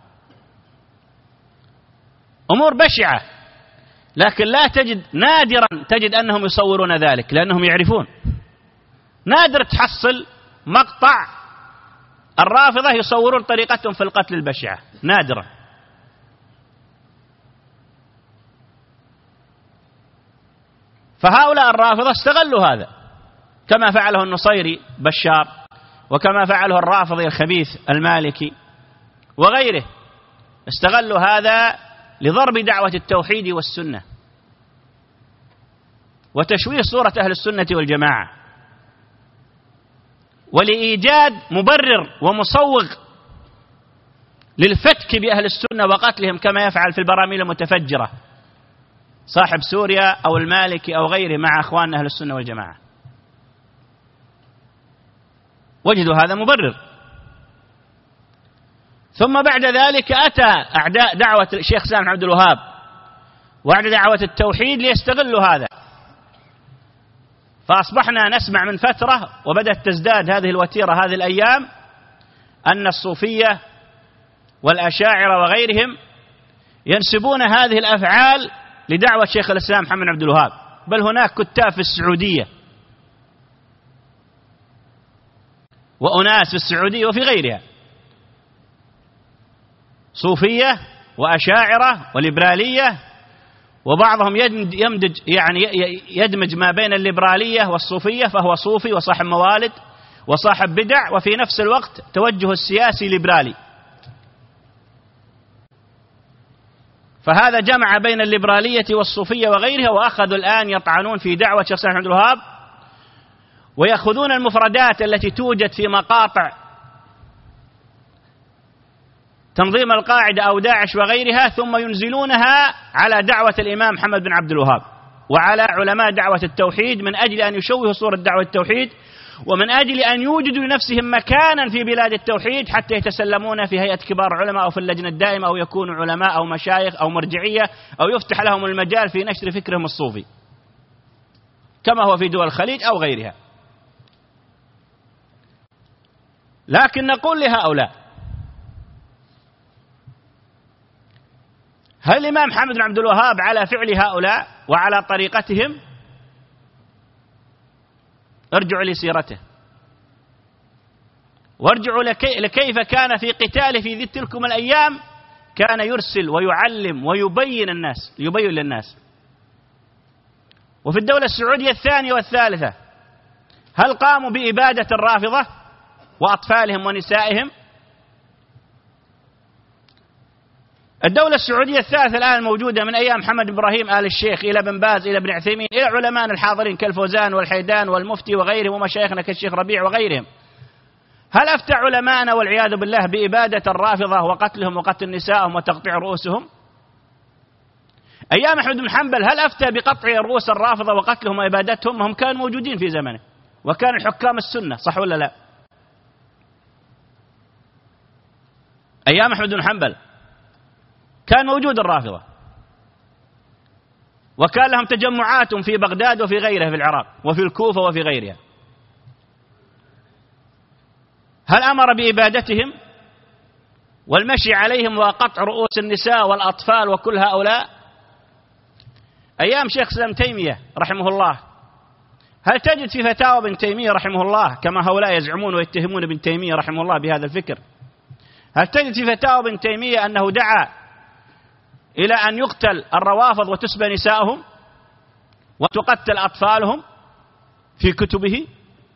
أمور بشعة، لكن لا تجد، نادرا تجد أنهم يصورون ذلك لأنهم يعرفون. نادر تحصل مقطع الرافضة يصورون طريقتهم في القتل البشعة، نادرا. فهؤلاء الرافضة استغلوا هذا كما فعله النصيري بشار، وكما فعله الرافضي الخبيث المالكي وغيره، استغلوا هذا لضرب دعوة التوحيد والسنة وتشويه صورة أهل السنة والجماعة، ولإيجاد مبرر ومصوغ للفتك بأهل السنة وقتلهم كما يفعل في البراميل المتفجرة صاحب سوريا أو المالكي أو غيره مع أخواننا أهل السنة والجماعة. وجدوا هذا مبرر. ثم بعد ذلك أتى أعداء دعوة الشيخ سامح عبد الوهاب وأعداء دعوة التوحيد ليستغلوا هذا، فأصبحنا نسمع من فترة وبدأت تزداد هذه الوتيرة هذه الأيام أن الصوفية والأشاعرة وغيرهم ينسبون هذه الأفعال لدعوة شيخ الإسلام محمد بن عبد الوهاب، بل هناك كتاب في السعودية وأناس في السعودية وفي غيرها صوفية وأشاعرة وليبرالية، وبعضهم يمدج يعني يدمج ما بين الليبرالية والصوفية، فهو صوفي وصاحب موالد وصاحب بدع وفي نفس الوقت توجه السياسي ليبرالي. فهذا جمع بين الليبرالية والصوفية وغيرها، وأخذوا الآن يطعنون في دعوة شيخ محمد بن عبد الوهاب، ويأخذون المفردات التي توجد في مقاطع تنظيم القاعدة أو داعش وغيرها، ثم ينزلونها على دعوة الإمام محمد بن عبد الوهاب وعلى علماء دعوة التوحيد، من أجل أن يشوهوا صورة دعوة التوحيد، ومن أجل أن يوجدوا لنفسهم مكانا في بلاد التوحيد حتى يتسلمون في هيئة كبار العلماء أو في اللجنة الدائمة، أو يكونوا علماء أو مشايخ أو مرجعية، أو يفتح لهم المجال في نشر فكرهم الصوفي كما هو في دول الخليج أو غيرها. لكن نقول لهؤلاء: هل الإمام محمد بن عبد الوهاب على فعل هؤلاء وعلى طريقتهم؟ ارجعوا لسيرته وارجعوا لكيف كان في قتاله في تلكم الأيام، كان يرسل ويعلم ويبين الناس يبين للناس. وفي الدولة السعودية الثانية والثالثة هل قاموا بإبادة الرافضة وأطفالهم ونسائهم؟ الدولة السعودية الثالثة الآن الموجودة من أيام محمد بن إبراهيم آل الشيخ إلى بن باز إلى ابن عثيمين إلى علماء الحاضرين كالفوزان والحيدان والمفتي وغيرهم ومشايخنا كالشيخ ربيع وغيرهم، هل أفتى علماءنا والعياذ بالله بإبادة الرافضة وقتلهم وقتل نسائهم وتقطيع رؤوسهم؟ أيام أحمد بن حنبل هل أفتى بقطع رؤوس الرافضة وقتلهم وإبادتهم؟ هم كانوا موجودين في زمنه وكانوا حكام السنة، صح ولا لا؟ أيام أحمد بن حنبل كان موجود الرافضة، وكان لهم تجمعات في بغداد وفي غيرها في العراق وفي الكوفة وفي غيرها. هل أمر بإبادتهم والمشي عليهم وقطع رؤوس النساء والأطفال وكل هؤلاء؟ أيام شيخ الإسلام تيمية رحمه الله هل تجد في فتاوى ابن تيمية رحمه الله كما هؤلاء يزعمون ويتهمون ابن تيمية رحمه الله بهذا الفكر، هل تجد في فتاوى ابن تيمية أنه دعا إلى أن يقتل الروافض وتسبى نساءهم وتقتل أطفالهم في كتبه؟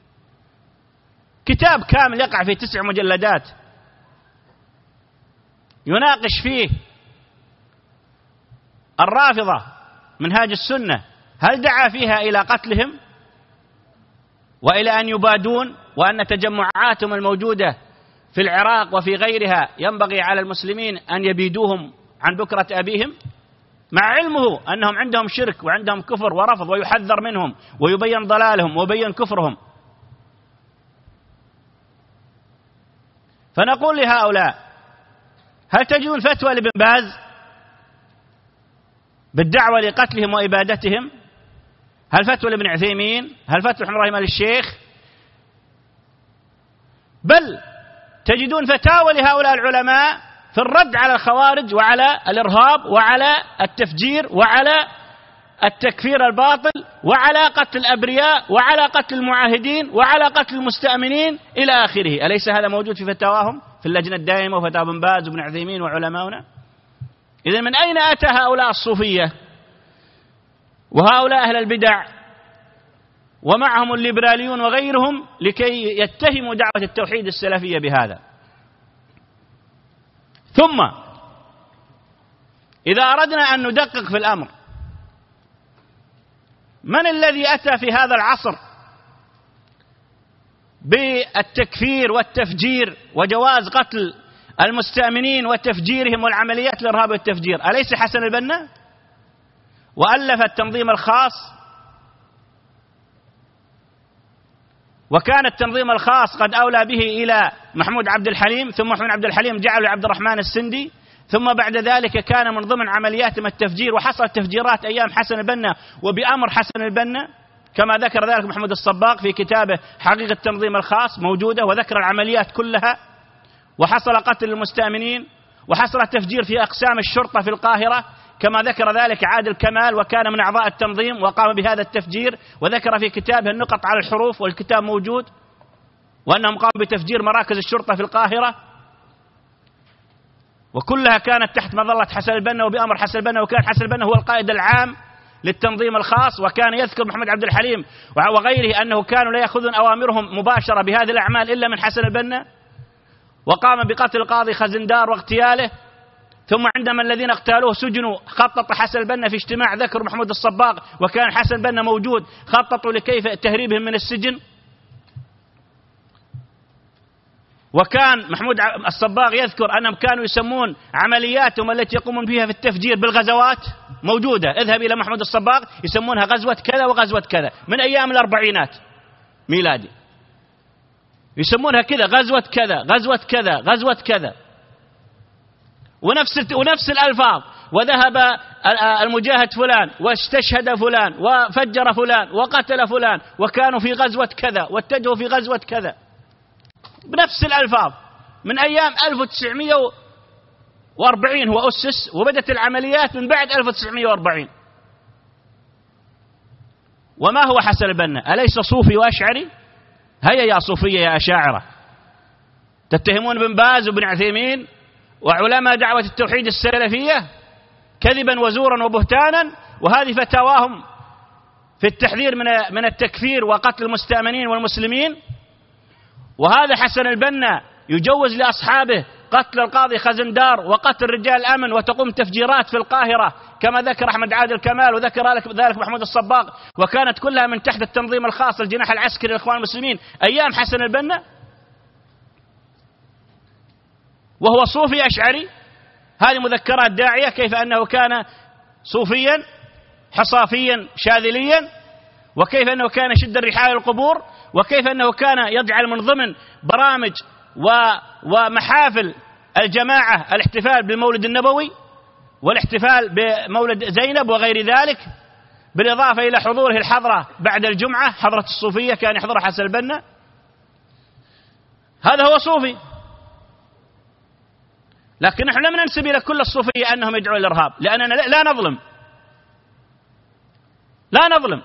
كتاب كامل يقع في تسع مجلدات يناقش فيه الرافضة منهاج السنة، هل دعا فيها إلى قتلهم وإلى أن يبادون، وأن تجمعاتهم الموجودة في العراق وفي غيرها ينبغي على المسلمين أن يبيدوهم عن بكرة أبيهم، مع علمه أنهم عندهم شرك وعندهم كفر ورفض، ويحذر منهم ويبين ضلالهم ويبين كفرهم؟ فنقول لهؤلاء: هل تجدون فتوى لابن باز بالدعوة لقتلهم وإبادتهم؟ هل فتوى لابن عثيمين؟ هل فتوى محمد إبراهيم آل الشيخ؟ بل تجدون فتاوى لهؤلاء العلماء في الرد على الخوارج وعلى الإرهاب وعلى التفجير وعلى التكفير الباطل وعلى قتل الأبرياء وعلى قتل المعاهدين وعلى قتل المستأمنين إلى آخره. أليس هذا موجود في فتاواهم في اللجنة الدائمة وفتاوى ابن باز وابن عثيمين وعلماؤنا؟ إذن من أين أتى هؤلاء الصوفية وهؤلاء أهل البدع ومعهم الليبراليون وغيرهم لكي يتهموا دعوة التوحيد السلفية بهذا؟ ثم إذا أردنا أن ندقق في الأمر، من الذي أتى في هذا العصر بالتكفير والتفجير وجواز قتل المستأمنين وتفجيرهم والعمليات الإرهاب والتفجير؟ أليس حسن البنا؟ وألف التنظيم الخاص، وكان التنظيم الخاص قد أولى به إلى محمود عبد الحليم، ثم محمود عبد الحليم جعله عبد الرحمن السندي، ثم بعد ذلك كان من ضمن عملياتهم التفجير، وحصلت تفجيرات أيام حسن البنا وبأمر حسن البنا كما ذكر ذلك محمود الصباغ في كتابه حقيقة التنظيم الخاص موجودة، وذكر العمليات كلها، وحصل قتل المستأمنين وحصل تفجير في أقسام الشرطة في القاهرة كما ذكر ذلك عادل كمال، وكان من أعضاء التنظيم وقام بهذا التفجير، وذكر في كتابه النقط على الحروف، والكتاب موجود، وأنهم قاموا بتفجير مراكز الشرطة في القاهرة، وكلها كانت تحت مظلة حسن البنا وبأمر حسن البنا، وكان حسن البنا هو القائد العام للتنظيم الخاص. وكان يذكر محمد عبد الحليم وغيره أنه كانوا لا يأخذون أوامرهم مباشرة بهذه الأعمال إلا من حسن البنا، وقام بقتل القاضي خزندار واغتياله. ثم عندما الذين اغتالوه سجنوا خطط حسن البنا في اجتماع، ذكر محمود الصباغ وكان حسن البنا موجود، خططوا لكيف تهريبهم من السجن. وكان محمود الصباغ يذكر أنهم كانوا يسمون عملياتهم التي يقومون بها في التفجير بالغزوات، موجودة، اذهب إلى محمود الصباغ، يسمونها غزوة كذا وغزوة كذا، من أيام الأربعينات ميلادي، يسمونها كذا، غزوة كذا غزوة كذا غزوة كذا، ونفس ونفس الألفاظ، وذهب المجاهد فلان واستشهد فلان وفجر فلان وقتل فلان، وكانوا في غزوة كذا واتجهوا في غزوة كذا، بنفس الألفاظ، من أيام ألف وتسعمائة وأربعين هو أسس، وبدأت العمليات من بعد ألف وتسعمائة وأربعين. وما هو حسن البنا؟ أليس صوفي وأشعري؟ هيا يا صوفية يا أشاعرة، تتهمون ابن باز وابن عثيمين وعلماء دعوة التوحيد السلفية كذبا وزورا وبهتانا، وهذه فتاواهم في التحذير من من التكفير وقتل المستأمنين والمسلمين. وهذا حسن البنا يجوز لأصحابه قتل القاضي خزندار وقتل رجال الأمن، وتقوم تفجيرات في القاهرة كما ذكر أحمد عادل كمال وذكر ذلك محمود الصباغ، وكانت كلها من تحت التنظيم الخاص الجناح العسكري للإخوان المسلمين أيام حسن البنا، وهو صوفي أشعري. هذه مذكرات داعية كيف أنه كان صوفيا حصافيا شاذليا، وكيف أنه كان يشد الرحال القبور، وكيف أنه كان يجعل من ضمن برامج ومحافل الجماعة الاحتفال بالمولد النبوي والاحتفال بمولد زينب وغير ذلك، بالإضافة إلى حضوره الحضرة بعد الجمعة، حضرة الصوفية كان يحضرها حسن البنا. هذا هو صوفي. لكن نحن لم ننسب إلى كل الصوفية أنهم يدعون الإرهاب، لأننا لا نظلم لا نظلم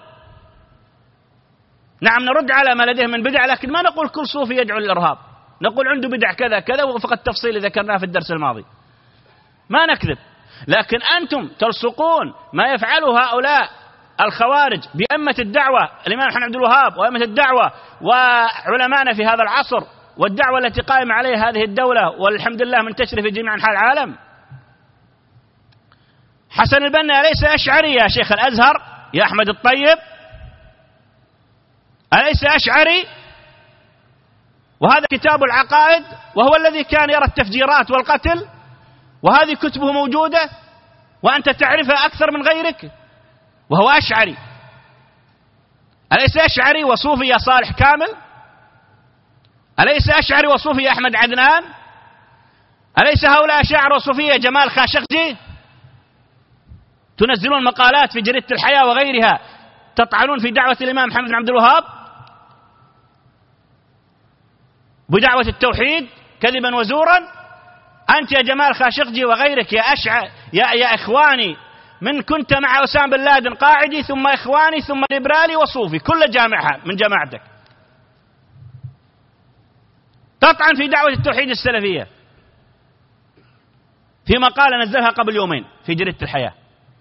نعم نرد على ما لديه من بدع، لكن ما نقول كل صوفي يدعو للإرهاب، نقول عنده بدع كذا كذا وفق التفصيل ذكرناه في الدرس الماضي، ما نكذب. لكن أنتم تلصقون ما يفعله هؤلاء الخوارج بأمة الدعوة، الإمام محمد عبد الوهاب وأمة الدعوة وعلماءنا في هذا العصر، والدعوة التي قائمة عليها هذه الدولة والحمد لله منتشرة في جميع أنحاء العالم. حسن البنا أليس أشعري يا شيخ الأزهر يا أحمد الطيب؟ أليس أشعري؟ وهذا كتاب العقائد، وهو الذي كان يرى التفجيرات والقتل، وهذه كتبه موجودة وأنت تعرفها أكثر من غيرك، وهو أشعري. أليس أشعري وصوفي يا صالح كامل؟ أليس أشعري وصوفي يا أحمد عدنان؟ أليس هؤلاء أشاعر وصوفية جمال خاشقجي؟ تنزلون مقالات في جريدة الحياة وغيرها تطعنون في دعوة الإمام محمد بن عبد الوهاب بدعوة التوحيد كذبا وزورا. أنت يا جمال خاشقجي وغيرك يا أشعر يا, يا إخواني، من كنت مع أسامة بن لادن قاعدي ثم إخواني ثم ليبرالي وصوفي، كل جامعة من جماعتك تطعن في دعوة التوحيد السلفية في مقالة نزلها قبل يومين في جريدة الحياة.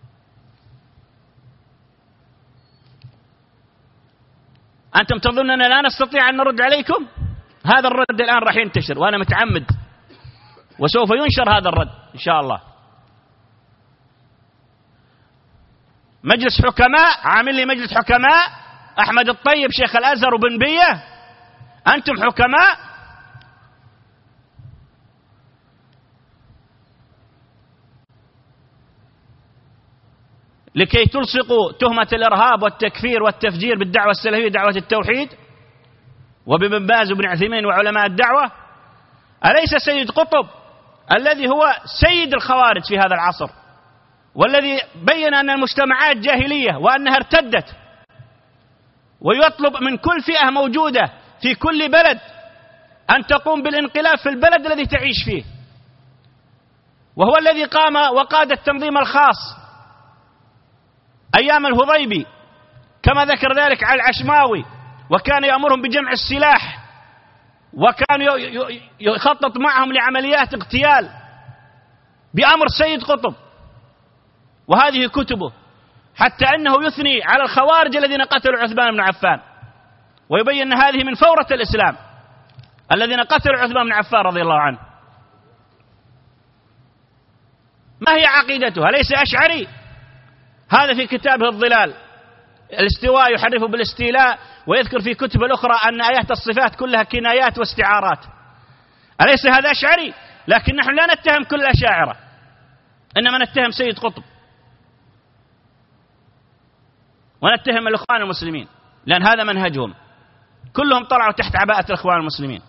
أنتم تظنون أننا لا نستطيع أن نرد عليكم؟ هذا الرد الآن راح ينتشر، وأنا متعمد، وسوف ينشر هذا الرد إن شاء الله. مجلس حكماء، عامل لي مجلس حكماء أحمد الطيب شيخ الأزهر وبن بية، أنتم حكماء؟ لكي تلصقوا تهمة الإرهاب والتكفير والتفجير بالدعوة السلفية دعوة التوحيد وبابن باز وابن عثيمين وعلماء الدعوة. أليس سيد قطب الذي هو سيد الخوارج في هذا العصر، والذي بين أن المجتمعات جاهلية وأنها ارتدت، ويطلب من كل فئة موجودة في كل بلد أن تقوم بالانقلاب في البلد الذي تعيش فيه، وهو الذي قام وقاد التنظيم الخاص أيام الهضيبي كما ذكر ذلك على العشماوي، وكان يأمرهم بجمع السلاح، وكان يخطط معهم لعمليات اغتيال بأمر سيد قطب، وهذه كتبه، حتى أنه يثني على الخوارج الذين قتلوا عثمان بن عفان، ويبين أن هذه من فورة الإسلام الذين قتلوا عثمان بن عفان رضي الله عنه. ما هي عقيدته؟ ليس أشعري، هذا في كتابه الظلال، الاستواء يحرف بالاستيلاء، ويذكر في كتب الأخرى أن آيات الصفات كلها كنايات واستعارات. أليس هذا أشعري؟ لكن نحن لا نتهم كل الأشاعرة، إنما نتهم سيد قطب ونتهم الإخوان المسلمين، لأن هذا منهجهم، كلهم طلعوا تحت عباءة الإخوان المسلمين.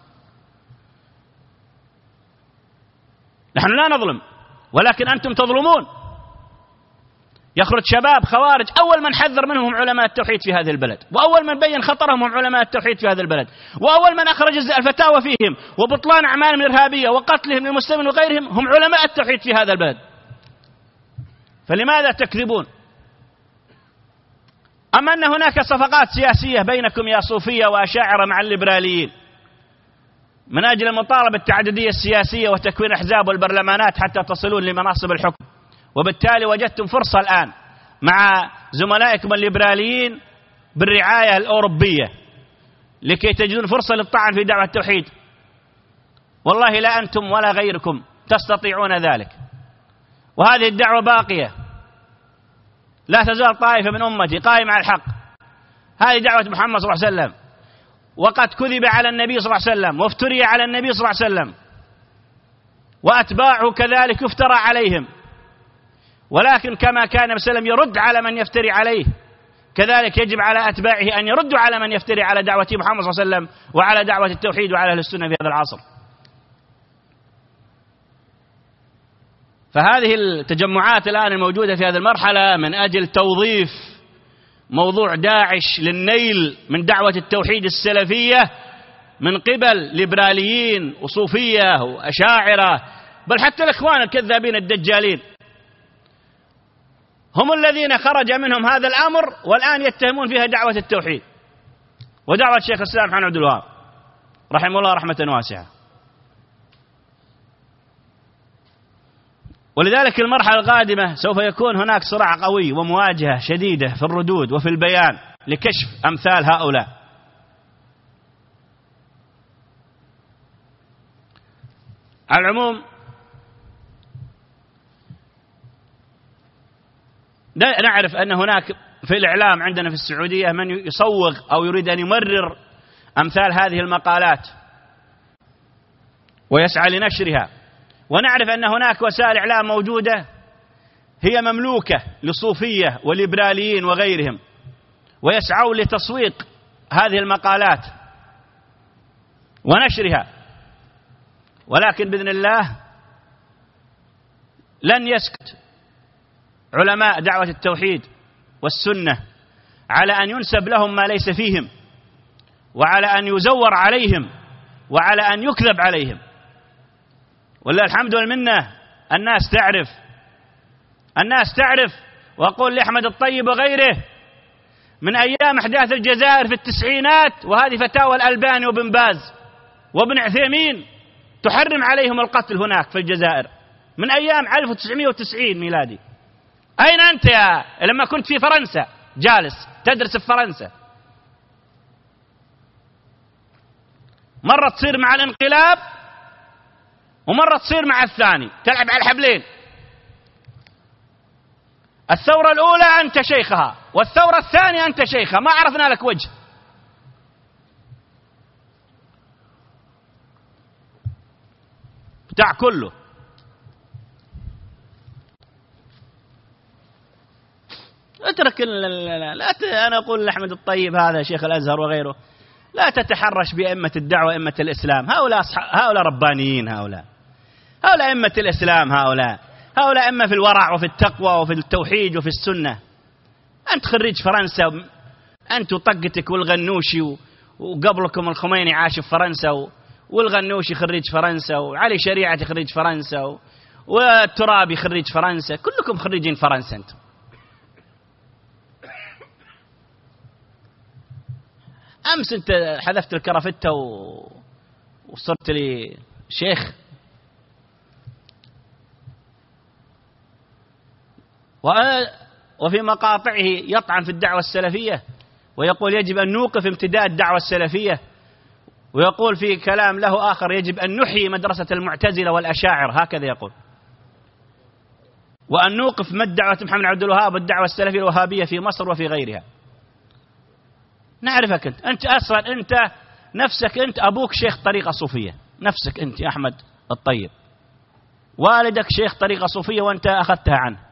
نحن لا نظلم، ولكن أنتم تظلمون. يخرج شباب خوارج، أول من حذر منهم هم علماء التوحيد في هذه البلد، وأول من بين خطرهم هم علماء التوحيد في هذه البلد، وأول من أخرج الفتاوى فيهم وبطلان أعمالهم الإرهابية وقتلهم للمسلمين وغيرهم هم علماء التوحيد في هذا البلد. فلماذا تكذبون؟ أما أن هناك صفقات سياسية بينكم يا صوفية وأشاعرة مع الليبراليين من أجل المطالبة بالتعددية السياسية وتكوين أحزاب والبرلمانات حتى تصلون لمناصب الحكم، وبالتالي وجدتم فرصة الآن مع زملائكم الليبراليين بالرعاية الأوروبية لكي تجدون فرصة للطعن في دعوة التوحيد. والله لا أنتم ولا غيركم تستطيعون ذلك، وهذه الدعوة باقية، لا تزال طائفة من أمتي قائمة على الحق. هذه دعوة محمد صلى الله عليه وسلم، وقد كذب على النبي صلى الله عليه وسلم وافتري على النبي صلى الله عليه وسلم، وأتباعه كذلك يفترى عليهم، ولكن كما كان النبي صلى الله عليه وسلم يرد على من يفتري عليه، كذلك يجب على أتباعه أن يردوا على من يفتري على دعوة محمد صلى الله عليه وسلم وعلى دعوة التوحيد وعلى أهل السنة في هذا العصر. فهذه التجمعات الآن الموجودة في هذه المرحلة من أجل توظيف موضوع داعش للنيل من دعوة التوحيد السلفية من قبل ليبراليين وصوفية وأشاعرة، بل حتى الإخوان الكذابين الدجالين هم الذين خرج منهم هذا الأمر، والآن يتهمون فيها دعوة التوحيد ودعوة الشيخ الإسلام محمد عبد الوهاب رحمه الله رحمة واسعة. ولذلك المرحلة القادمة سوف يكون هناك صراع قوي ومواجهة شديدة في الردود وفي البيان لكشف أمثال هؤلاء. على العموم نعرف أن هناك في الإعلام عندنا في السعودية من يصوغ أو يريد أن يمرر أمثال هذه المقالات ويسعى لنشرها، ونعرف أن هناك وسائل إعلام موجودة هي مملوكة لصوفية وليبراليين وغيرهم، ويسعوا لتسويق هذه المقالات ونشرها، ولكن بإذن الله لن يسكت علماء دعوة التوحيد والسنة على أن ينسب لهم ما ليس فيهم، وعلى أن يزور عليهم، وعلى أن يكذب عليهم. والله الحمد والمنة الناس تعرف، الناس تعرف. وأقول لأحمد الطيب وغيره من أيام أحداث الجزائر في التسعينات، وهذه فتاوى الألباني وابن باز وابن عثيمين تحرم عليهم القتل هناك في الجزائر من أيام ألف وتسعمائة وتسعين ميلادي. أين أنت يا لما كنت في فرنسا جالس تدرس في فرنسا؟ مرة تصير مع الانقلاب ومرة تصير مع الثاني، تلعب على الحبلين. الثورة الأولى أنت شيخها، والثورة الثانية أنت شيخها، ما عرفنا لك وجه. بتاع كله. اترك لا, لا ت... أنا أقول لأحمد الطيب هذا شيخ الأزهر وغيره لا تتحرش بأئمة الدعوة أئمة الإسلام، هؤلاء أصح... هؤلاء ربانيين، هؤلاء هؤلاء أئمة الإسلام، هؤلاء هؤلاء أئمة في الورع وفي التقوى وفي التوحيد وفي السنة. أنت خريج فرنسا، أنت وطقتك والغنوشي، وقبلكم الخميني عاش في فرنسا، والغنوشي خريج فرنسا، وعلي شريعة خريج فرنسا، والترابي خريج فرنسا، كلكم خريجين فرنسا أنتم. أمس أنت حذفت الكرافتة وصرت لي شيخ. وفي مقاطعه يطعن في الدعوة السلفية ويقول يجب أن نوقف امتداد الدعوة السلفية، ويقول في كلام له آخر يجب أن نحيي مدرسة المعتزلة والأشاعر، هكذا يقول، وأن نوقف مد دعوة محمد عبد الوهاب والدعوة السلفية الوهابية في مصر وفي غيرها. نعرفك أنت، أنت أصلا أنت نفسك أنت أبوك شيخ طريقة صوفية، نفسك أنت يا أحمد الطيب والدك شيخ طريقة صوفية وأنت أخذتها عنه.